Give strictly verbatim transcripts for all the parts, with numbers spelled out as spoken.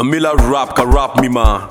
Mila rap ka rap me man.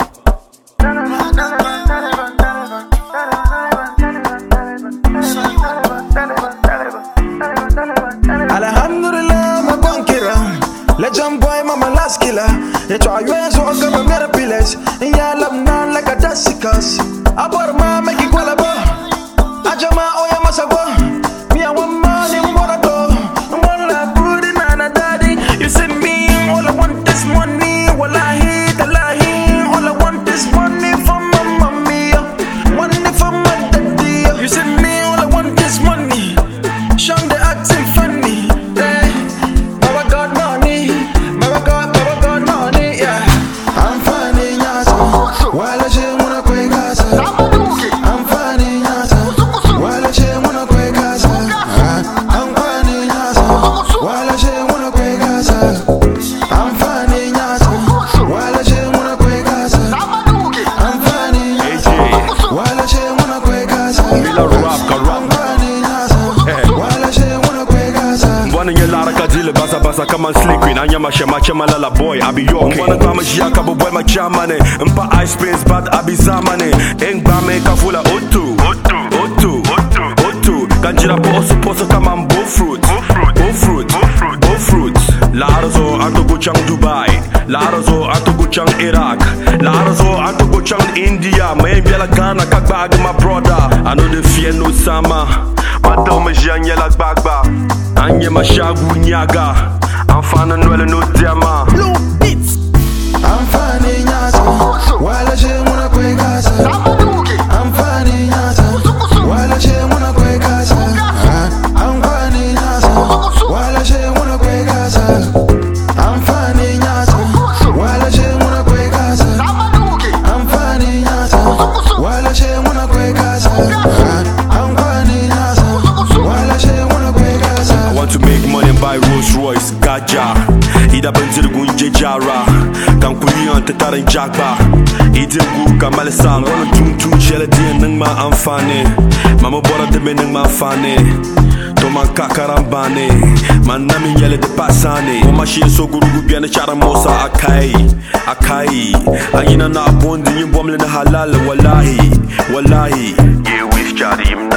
Alhamdulillah, ma bankira. Legend boy, mama last killer. You try your so I'm gonna get a pillars. And ya love none like a dasikas. Abar ma make it well abo. Ajama oya masabo. Me I want money, what I do. One like good in a daddy. You see me, all I want is money. Wallahi, talahi. All I want is money from my mommy. Money from my daddy. You see me, all I want is money. Shang the acting funny. Hey, Baba got money. Baba got, Baba got money. Yeah, I'm funny, nyasa. Wala she wanna kwe casa. I'm funny, nyasa. Wala she wanna kwe casa. I'm funny, nyasa. Wala she wanna kwe casa. I'm funny, nyasa. Wala she wanna kwe casa. I'm funny, nyasa. Wala she wanna kwe casa. Mila rap ka rap. Wanna get lara ka dile basa basa come on slick queen anya mashe mache malala boy I be yoke wanna kama jia bo boy ma chamane mpa ice space bad abi zamane eng ba me ka fula otu otu otu otu otu kanjira po osu poso kama mbo fruit bo fruit bo fruit larazo anto go chang Dubai larazo anto go chang Iraq larazo anto go chang India me biela Ghana kak bag my brother I know the fear no sama Madame Jean la bagba Anye mashagu nyaga I'm fana nwele no diama Blue beats. I'm funny, nyasa. Wala she wanna kwe casa. I'm funny, nyasa. Wala she wanna kwe casa. I'm funny, nyasa. Wala she wanna kwe casa. I'm funny, nyasa. Wala she wanna kwe casa. I'm funny, nyasa. Wala she wanna kwe casa. I'm funny, nyasa. Wala she wanna kwe casa. I want to make money and buy Rolls Royce, Gaja Ida benzir gunje jara Kan kuliyan te tarin jagba Idin gu kamale sang Wana tung tung jele diyan nang ma amfane Mama bora deme nang ma amfane Toman kakarambane Man nami yele de pasane Oma shie so gurugu biane chara mosa akai Akai Anyina na abondi yim bomle na halal Wallahi Wallahi Yeah, wish chari